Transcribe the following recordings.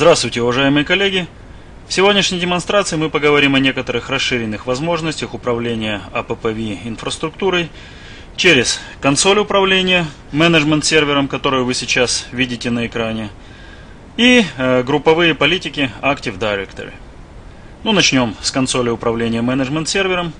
Здравствуйте, уважаемые коллеги! В сегодняшней демонстрации мы поговорим о некоторых расширенных возможностях управления AppV инфраструктурой через консоль управления, менеджмент-сервером, который вы сейчас видите на экране, и групповые политики Active Directory. Начнем с консоли управления менеджмент-сервером.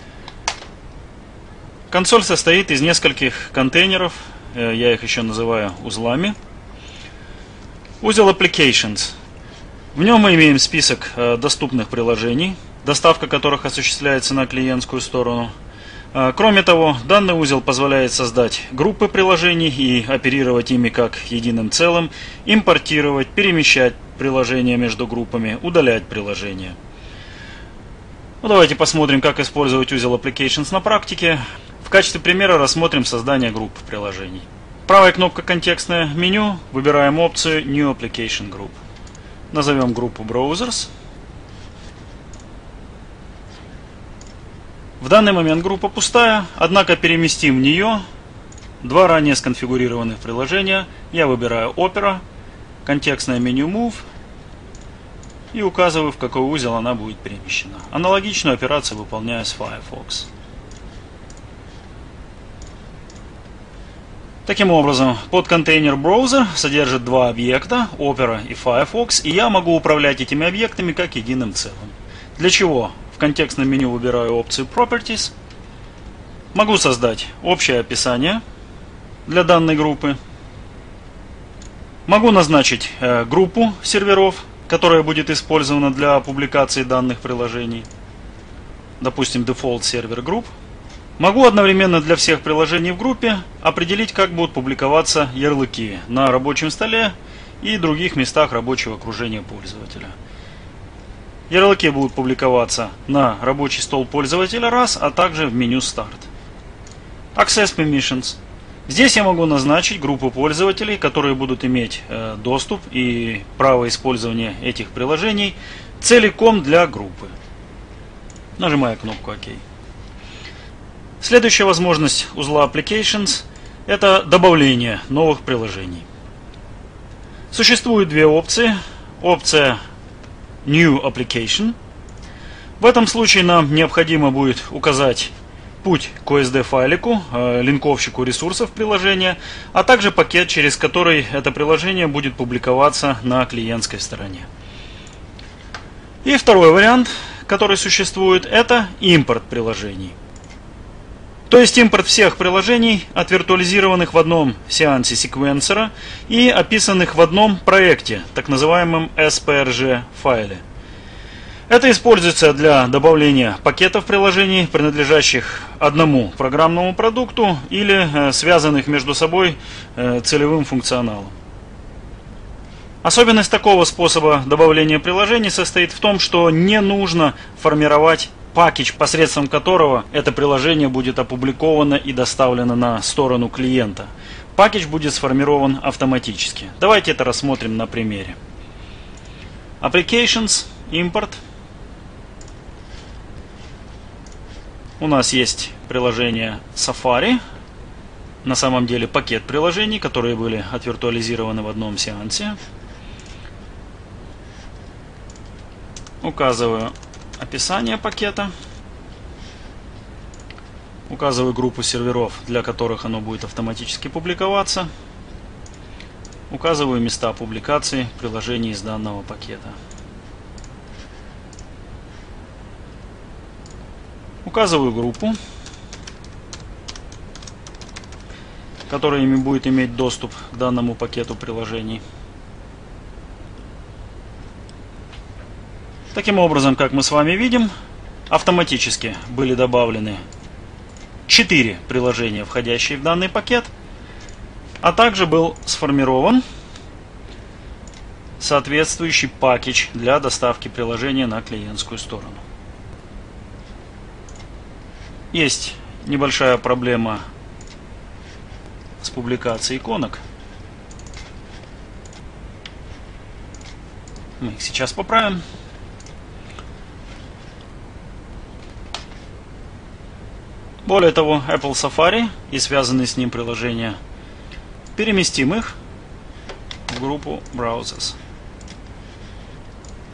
Консоль состоит из нескольких контейнеров, я их еще называю узлами. Узел Applications. В нем мы имеем список доступных приложений, доставка которых осуществляется на клиентскую сторону. Кроме того, данный узел позволяет создать группы приложений и оперировать ими как единым целым, импортировать, перемещать приложения между группами, удалять приложения. Давайте посмотрим, как использовать узел Applications на практике. В качестве примера рассмотрим создание групп приложений. Правая кнопка «Контекстное меню», выбираем опцию New Application Group. Назовем группу Browsers. В данный момент группа пустая, однако переместим в нее два ранее сконфигурированных приложения. Я выбираю Opera, контекстное меню Move и указываю, в какой узел она будет перемещена. Аналогичную операцию выполняю с Firefox. Таким образом, подконтейнер Browser содержит два объекта, Opera и Firefox, и я могу управлять этими объектами как единым целым. Для чего? В контекстном меню выбираю опцию Properties. Могу создать общее описание для данной группы. Могу назначить группу серверов, которая будет использована для публикации данных приложений. Допустим, Default Server Group. Могу одновременно для всех приложений в группе определить, как будут публиковаться ярлыки на рабочем столе и других местах рабочего окружения пользователя. Ярлыки будут публиковаться на рабочий стол пользователя раз, а также в меню Start. Access Permissions. Здесь я могу назначить группу пользователей, которые будут иметь доступ и право использования этих приложений целиком для группы. Нажимаю кнопку ОК. Следующая возможность узла Applications – это добавление новых приложений. Существует две опции. Опция New Application. В этом случае нам необходимо будет указать путь к OSD-файлику, линковщику ресурсов приложения, а также пакет, через который это приложение будет публиковаться на клиентской стороне. И второй вариант, который существует, это импорт приложений. То есть импорт всех приложений, отвиртуализированных в одном сеансе секвенсора и описанных в одном проекте, так называемом SPRG файле. Это используется для добавления пакетов приложений, принадлежащих одному программному продукту или связанных между собой целевым функционалом. Особенность такого способа добавления приложений состоит в том, что не нужно формировать пакет, посредством которого это приложение будет опубликовано и доставлено на сторону клиента. Пакет будет сформирован автоматически. Давайте это рассмотрим на примере. Applications, импорт. У нас есть приложение Safari. На самом деле пакет приложений, которые были отвиртуализированы в одном сеансе. Указываю описание пакета. Указываю группу серверов, для которых оно будет автоматически публиковаться. Указываю места публикации приложений из данного пакета. Указываю группу, которая ими будет иметь доступ к данному пакету приложений. Таким образом, как мы с вами видим, автоматически были добавлены 4 приложения, входящие в данный пакет, а также был сформирован соответствующий пакет для доставки приложения на клиентскую сторону. Есть небольшая проблема с публикацией иконок. Мы их сейчас поправим. Более того, Apple Safari и связанные с ним приложения, переместим их в группу Browsers.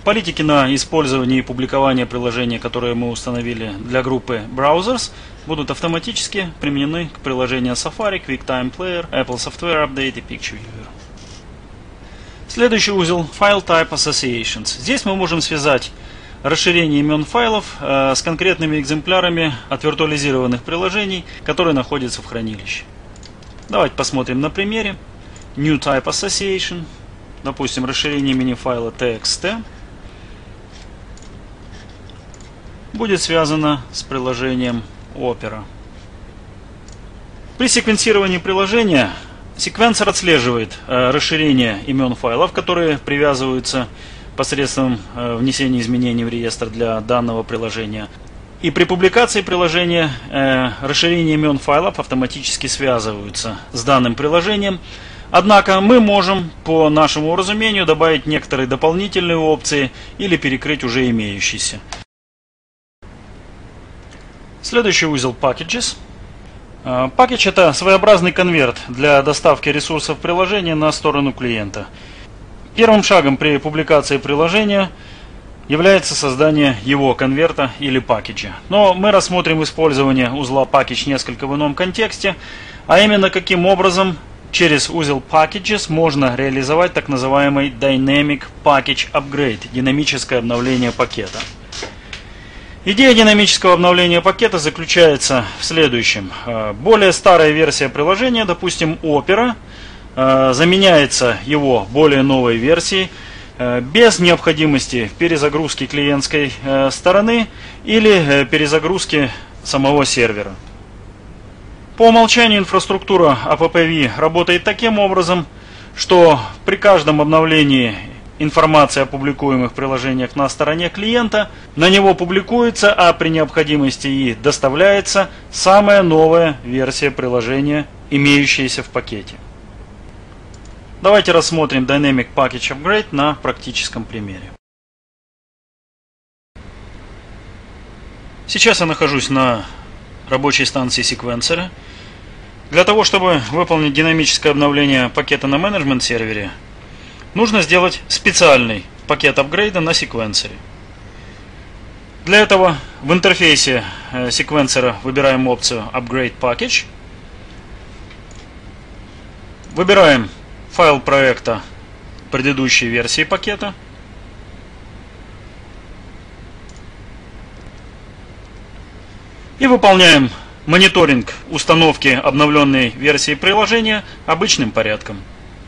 Политики на использование и публикование приложений, которые мы установили для группы Browsers, будут автоматически применены к приложениям Safari, QuickTime Player, Apple Software Update и Picture Viewer. Следующий узел File Type Associations. Здесь мы можем связать расширение имен файлов с конкретными экземплярами от виртуализированных приложений, которые находятся в хранилище. Давайте посмотрим на примере. New Type Association. Допустим, расширение имени файла txt будет связано с приложением Opera. При секвенсировании приложения секвенсор отслеживает расширение имен файлов, которые привязываются посредством внесения изменений в реестр для данного приложения. И при публикации приложения расширение имен файлов автоматически связываются с данным приложением. Однако мы можем по нашему разумению добавить некоторые дополнительные опции или перекрыть уже имеющиеся. Следующий узел Packages. Package — это своеобразный конверт для доставки ресурсов приложения на сторону клиента. Первым шагом при публикации приложения является создание его конверта или пакетча. Но мы рассмотрим использование узла Package несколько в ином контексте, а именно каким образом через узел Packages можно реализовать так называемый Dynamic Package Upgrade, динамическое обновление пакета. Идея динамического обновления пакета заключается в следующем. Более старая версия приложения, допустим Opera, заменяется его более новой версией без необходимости перезагрузки клиентской стороны или перезагрузки самого сервера. По умолчанию инфраструктура AppV работает таким образом, что при каждом обновлении информация о публикуемых приложениях на стороне клиента на него публикуется, а при необходимости и доставляется самая новая версия приложения, имеющаяся в пакете. Давайте рассмотрим Dynamic Package Upgrade на практическом примере. Сейчас я нахожусь на рабочей станции секвенсора. Для того, чтобы выполнить динамическое обновление пакета на менеджмент-сервере, нужно сделать специальный пакет апгрейда на секвенсоре. Для этого в интерфейсе секвенсора выбираем опцию Upgrade Package. Выбираем файл проекта предыдущей версии пакета. И выполняем мониторинг установки обновленной версии приложения обычным порядком.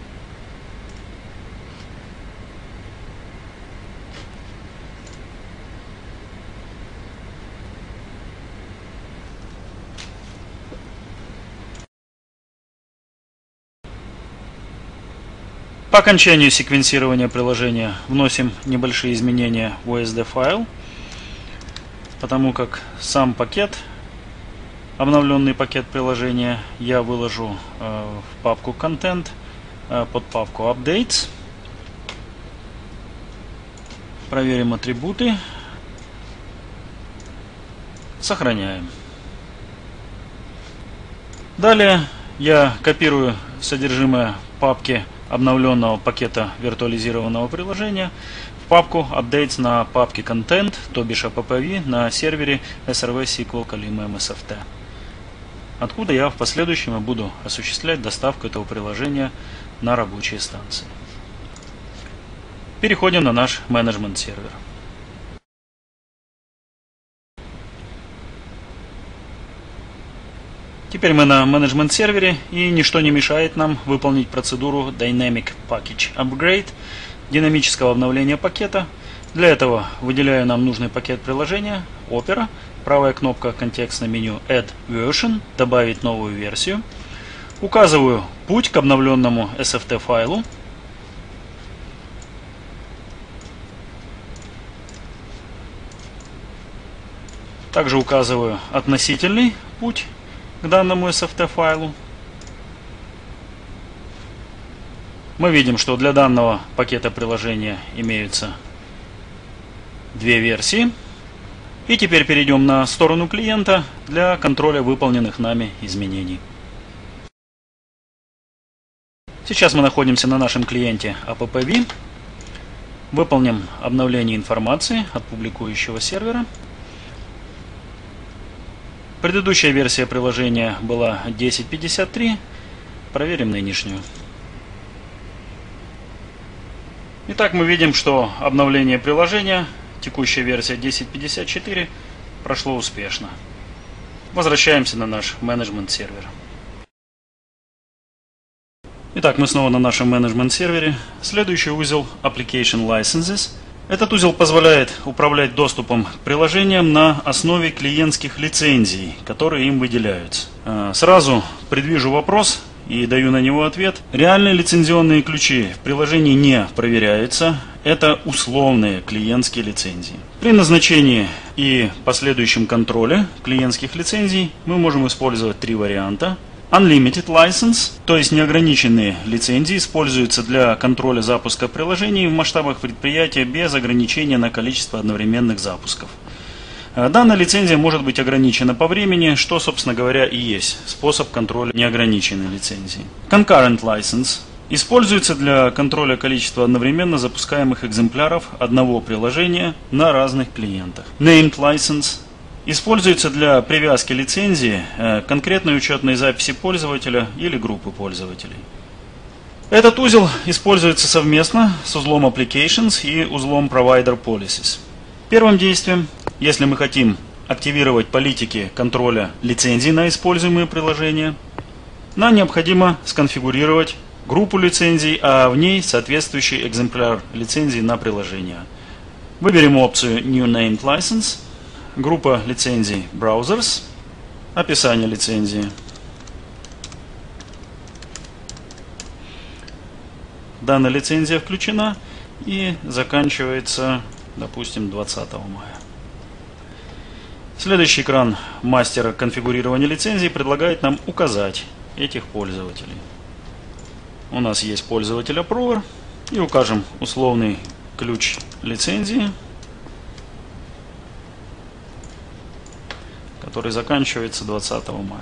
По окончанию секвенсирования приложения вносим небольшие изменения в OSD файл, потому как сам пакет, обновленный пакет приложения, я выложу в папку Content под папку Updates. Проверим атрибуты. Сохраняем. Далее я копирую содержимое папки обновленного пакета виртуализированного приложения в папку Updates на папке Content, то бишь AppV, на сервере SRV SQL Kalima MSFT, откуда я в последующем и буду осуществлять доставку этого приложения на рабочие станции. Переходим на наш менеджмент-сервер. Теперь мы на менеджмент-сервере, и ничто не мешает нам выполнить процедуру Dynamic Package Upgrade, динамического обновления пакета. Для этого выделяю нам нужный пакет приложения Opera, правая кнопка контекстного меню Add Version, добавить новую версию. Указываю путь к обновленному SFT файлу. Также указываю относительный путь к данному SFT файлу. Мы видим, что для данного пакета приложения имеются две версии. И теперь перейдем на сторону клиента для контроля выполненных нами изменений. Сейчас мы находимся на нашем клиенте AppV. Выполним обновление информации от публикующего сервера. Предыдущая версия приложения была 10.53. Проверим нынешнюю. Итак, мы видим, что обновление приложения, текущая версия 10.54, прошло успешно. Возвращаемся на наш менеджмент-сервер. Итак, мы снова на нашем менеджмент-сервере. Следующий узел Application Licenses. Этот узел позволяет управлять доступом к приложениям на основе клиентских лицензий, которые им выделяются. Сразу предвижу вопрос и даю на него ответ. Реальные лицензионные ключи в приложении не проверяются. Это условные клиентские лицензии. При назначении и последующем контроле клиентских лицензий мы можем использовать три варианта. Unlimited License, то есть неограниченные лицензии, используются для контроля запуска приложений в масштабах предприятия без ограничения на количество одновременных запусков. Данная лицензия может быть ограничена по времени, что, собственно говоря, и есть способ контроля неограниченной лицензии. Concurrent License используется для контроля количества одновременно запускаемых экземпляров одного приложения на разных клиентах. Named License используется для привязки лицензии к конкретной учетной записи пользователя или группы пользователей. Этот узел используется совместно с узлом Applications и узлом Provider Policies. Первым действием, если мы хотим активировать политики контроля лицензий на используемые приложения, нам необходимо сконфигурировать группу лицензий, а в ней соответствующий экземпляр лицензии на приложение. Выберем опцию New Named License. Группа лицензий Browsers. Описание лицензии. Данная лицензия включена и заканчивается, допустим, 20 мая. Следующий экран мастера конфигурирования лицензий предлагает нам указать этих пользователей. У нас есть пользователь Approver и укажем условный ключ лицензии, который заканчивается 20 мая.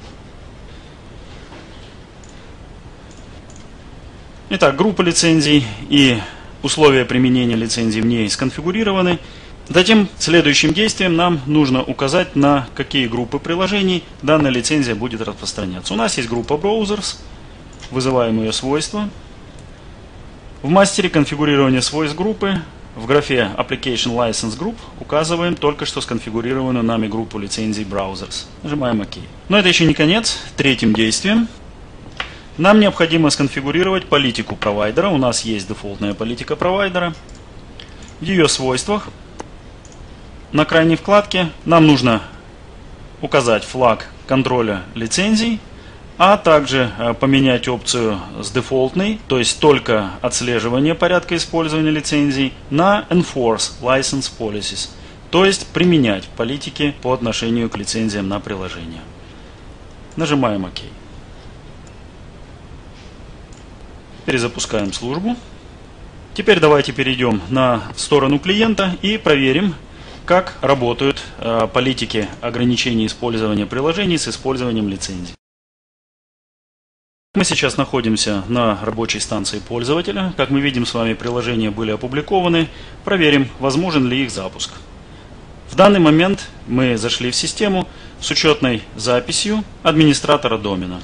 Итак, группа лицензий и условия применения лицензий в ней сконфигурированы. Затем следующим действием нам нужно указать, на какие группы приложений данная лицензия будет распространяться. У нас есть группа Browsers, вызываем ее свойства. В мастере конфигурирования свойств группы в графе Application License Group указываем только что сконфигурированную нами группу лицензий Browsers. Нажимаем ОК. Но это еще не конец. Третьим действием нам необходимо сконфигурировать политику провайдера. У нас есть дефолтная политика провайдера. В ее свойствах на крайней вкладке нам нужно указать флаг контроля лицензий, а также поменять опцию с дефолтной, то есть только отслеживание порядка использования лицензий, на Enforce License Policies, то есть применять политики по отношению к лицензиям на приложение. Нажимаем ОК. Перезапускаем службу. Теперь давайте перейдем на сторону клиента и проверим, как работают политики ограничения использования приложений с использованием лицензий. Мы сейчас находимся на рабочей станции пользователя. Как мы видим, с вами приложения были опубликованы. Проверим, возможен ли их запуск. В данный момент мы зашли в систему с учетной записью администратора домена.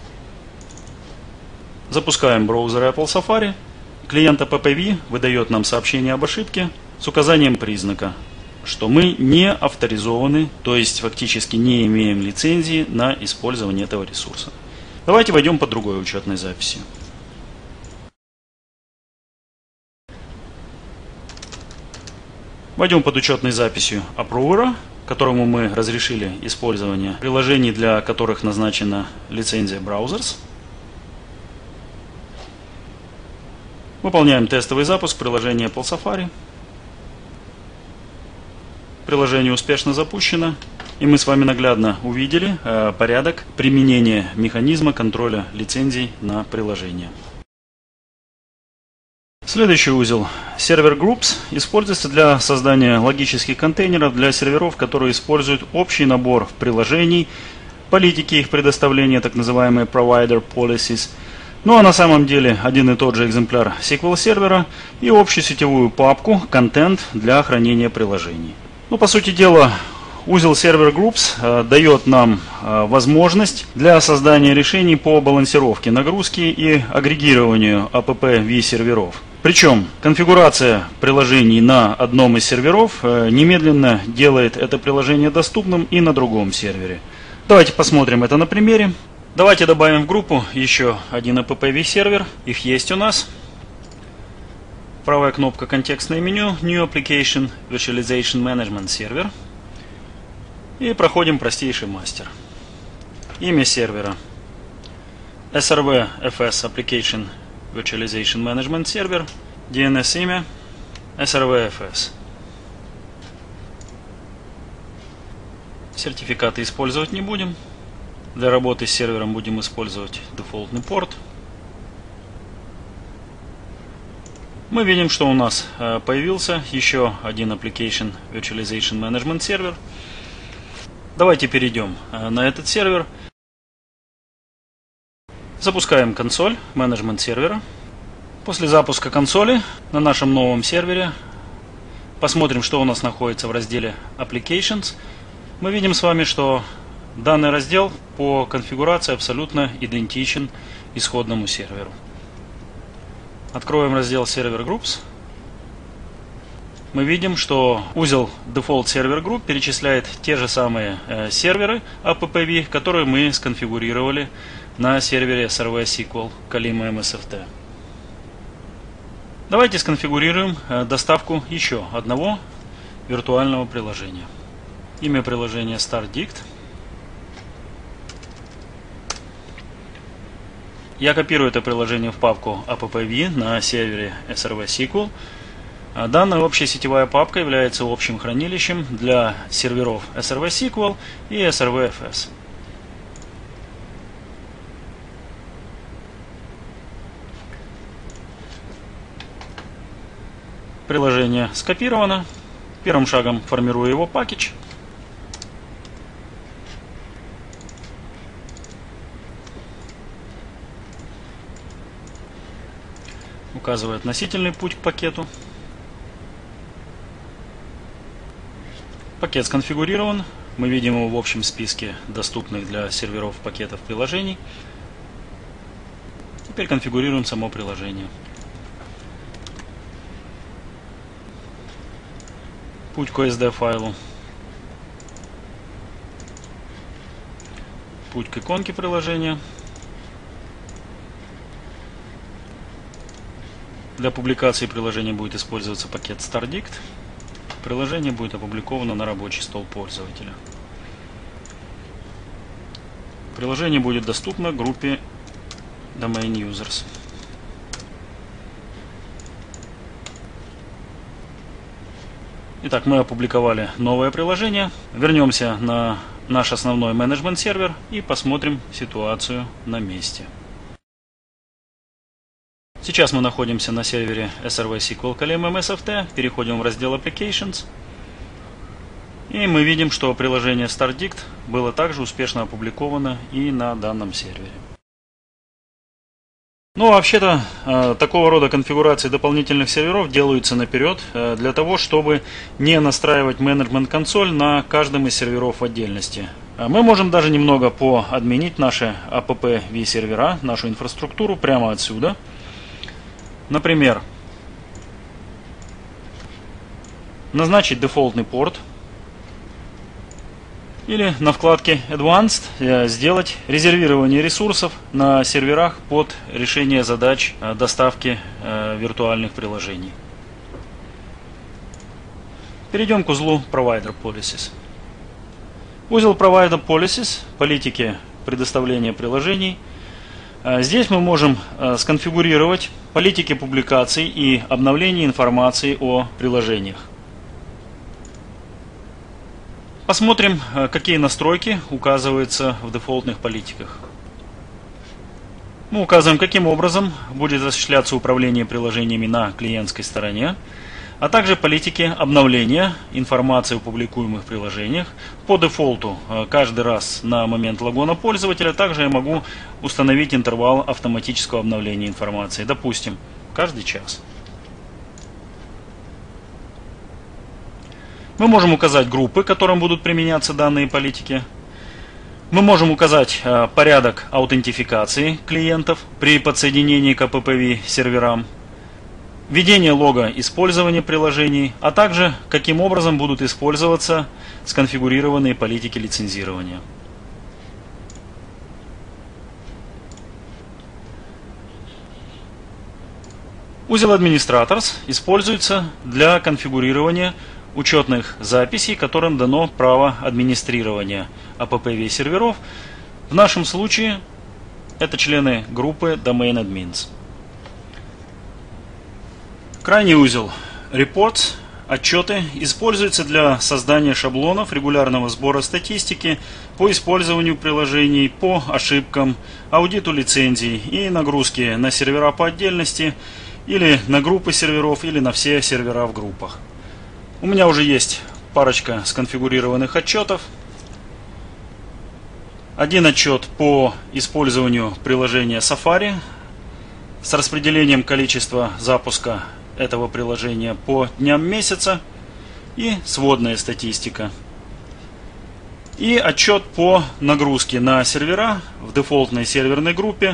Запускаем браузер Apple Safari. Клиент AppV выдает нам сообщение об ошибке с указанием признака, что мы не авторизованы, то есть фактически не имеем лицензии на использование этого ресурса. Давайте войдем по другой учетной записи. Войдем под учетной записью Approver, которому мы разрешили использование приложений, для которых назначена лицензия Browsers. Выполняем тестовый запуск приложения Apple Safari. Приложение успешно запущено, и мы с вами наглядно увидели порядок применения механизма контроля лицензий на приложение. Следующий узел Server Groups используется для создания логических контейнеров для серверов, которые используют общий набор приложений, политики их предоставления, так называемые Provider Policies, Ну а на самом деле один и тот же экземпляр SQL сервера и общую сетевую папку «Контент» для хранения приложений. Ну, по сути дела, узел Server Groups дает нам возможность для создания решений по балансировке нагрузки и агрегированию APP-V серверов. Причем конфигурация приложений на одном из серверов немедленно делает это приложение доступным и на другом сервере. Давайте посмотрим это на примере. Давайте добавим в группу еще один APP-V сервер. Их есть у нас. Правая кнопка контекстное меню, New Application, Virtualization Management Server. И проходим простейший мастер. Имя сервера SRV-FS Application Virtualization Management Server. DNS имя SRV-FS. Сертификаты использовать не будем. Для работы с сервером будем использовать дефолтный порт. Мы видим, что у нас появился еще один Application Virtualization Management Server. Давайте перейдем на этот сервер. Запускаем консоль менеджмент сервера. После запуска консоли на нашем новом сервере посмотрим, что у нас находится в разделе Applications. Мы видим с вами, что данный раздел по конфигурации абсолютно идентичен исходному серверу. Откроем раздел Server Groups. Мы видим, что узел Default Server Group перечисляет те же самые серверы APP-V, которые мы сконфигурировали на сервере SRV SQL Kalima MSFT. Давайте сконфигурируем доставку еще одного виртуального приложения. Имя приложения StartDict. Я копирую это приложение в папку APP-V на сервере SRV SQL. Данная общая сетевая папка является общим хранилищем для серверов SRV SQL и SRV-FS. Приложение скопировано. Первым шагом формирую его пакетч. Указывает относительный путь к пакету. Пакет сконфигурирован. Мы видим его в общем списке доступных для серверов пакетов приложений. Теперь конфигурируем само приложение. Путь к OSD файлу. Путь к иконке приложения. Для публикации приложения будет использоваться пакет StartDict. Приложение будет опубликовано на рабочий стол пользователя. Приложение будет доступно группе Domain Users. Итак, мы опубликовали новое приложение. Вернемся на наш основной менеджмент сервер и посмотрим ситуацию на месте. Сейчас мы находимся на сервере SRV SQL Kalima MSFT, переходим в раздел Applications, и мы видим, что приложение StartDict было также успешно опубликовано и на данном сервере. Ну, вообще-то, такого рода конфигурации дополнительных серверов делаются наперед, для того, чтобы не настраивать менеджмент-консоль на каждом из серверов в отдельности. Мы можем даже немного поадминить наши APP-V сервера, нашу инфраструктуру прямо отсюда. Например, назначить дефолтный порт или на вкладке Advanced сделать резервирование ресурсов на серверах под решение задач доставки виртуальных приложений. Перейдем к узлу Provider Policies. Узел Provider Policies, политики предоставления приложений. Здесь мы можем сконфигурировать политики публикаций и обновления информации о приложениях. Посмотрим, какие настройки указываются в дефолтных политиках. Мы указываем, каким образом будет осуществляться управление приложениями на клиентской стороне. а также политики обновления информации о публикуемых приложениях. По дефолту каждый раз на момент логона пользователя. Также я могу установить интервал автоматического обновления информации, допустим, каждый час. Мы можем указать группы, которым будут применяться данные политики. Мы можем указать порядок аутентификации клиентов при подсоединении к AppV серверам, введение лога использования приложений, а также каким образом будут использоваться сконфигурированные политики лицензирования. Узел Administrators используется для конфигурирования учетных записей, которым дано право администрирования AppV серверов. В нашем случае это члены группы Domain Admins. Крайний узел Reports, отчеты, используется для создания шаблонов регулярного сбора статистики по использованию приложений, по ошибкам, аудиту лицензий и нагрузки на сервера по отдельности, или на группы серверов, или на все сервера в группах. У меня уже есть парочка сконфигурированных отчетов. Один отчет по использованию приложения Safari с распределением количества запуска этого приложения по дням месяца и сводная статистика. И отчет по нагрузке на сервера в дефолтной серверной группе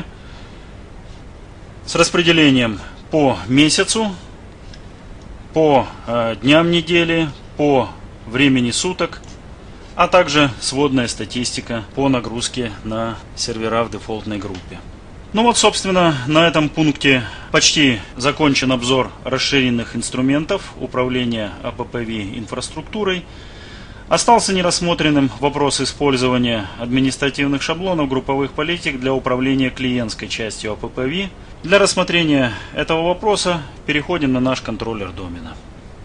с распределением по месяцу, по дням недели, по времени суток, а также сводная статистика по нагрузке на сервера в дефолтной группе. Ну вот, собственно, на этом пункте почти закончен обзор расширенных инструментов управления AppV инфраструктурой. Остался нерассмотренным вопрос использования административных шаблонов групповых политик для управления клиентской частью AppV. Для рассмотрения этого вопроса переходим на наш контроллер домена.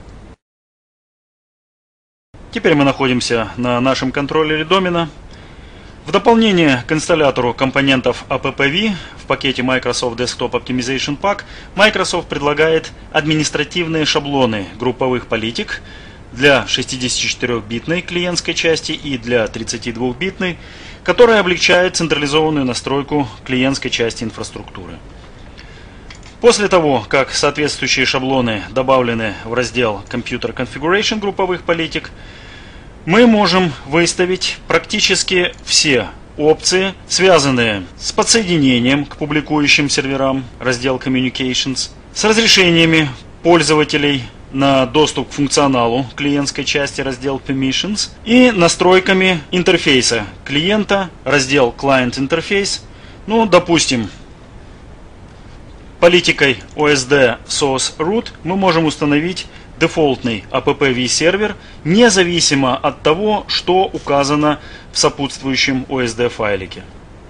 Теперь мы находимся на нашем контроллере домена. В дополнение к инсталлятору компонентов AppV в пакете Microsoft Desktop Optimization Pack Microsoft предлагает административные шаблоны групповых политик для 64-битной клиентской части и для 32-битной, которые облегчают централизованную настройку клиентской части инфраструктуры. После того, как соответствующие шаблоны добавлены в раздел Computer Configuration групповых политик, мы можем выставить практически все опции, связанные с подсоединением к публикующим серверам, раздел Communications, с разрешениями пользователей на доступ к функционалу клиентской части, раздел Permissions, и настройками интерфейса клиента, раздел Client Interface. Ну, допустим, политикой OSD Source Root мы можем установить дефолтный AppV сервер, независимо от того, что указано в сопутствующем OSD файлике.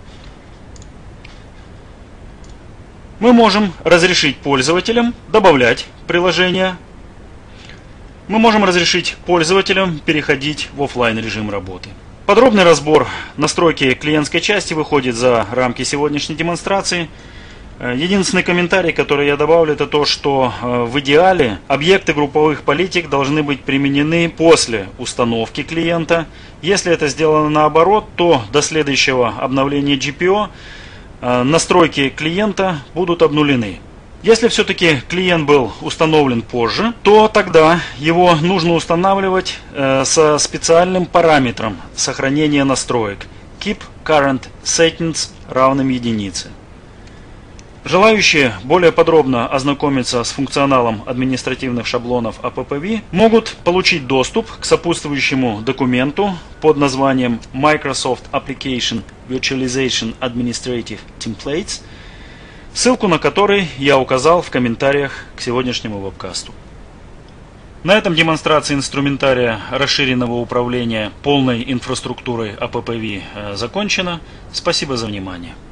Мы можем разрешить пользователям добавлять приложения. Мы можем разрешить пользователям переходить в офлайн режим работы. Подробный разбор настройки клиентской части выходит за рамки сегодняшней демонстрации. Единственный комментарий, который я добавлю, это то, что в идеале объекты групповых политик должны быть применены после установки клиента. Если это сделано наоборот, то до следующего обновления GPO настройки клиента будут обнулены. Если все-таки клиент был установлен позже, то тогда его нужно устанавливать со специальным параметром сохранения настроек keep current settings равным единице. Желающие более подробно ознакомиться с функционалом административных шаблонов AppV могут получить доступ к сопутствующему документу под названием Microsoft Application Virtualization Administrative Templates, ссылку на который я указал в комментариях к сегодняшнему вебкасту. На этом демонстрация инструментария расширенного управления полной инфраструктурой AppV закончена. Спасибо за внимание.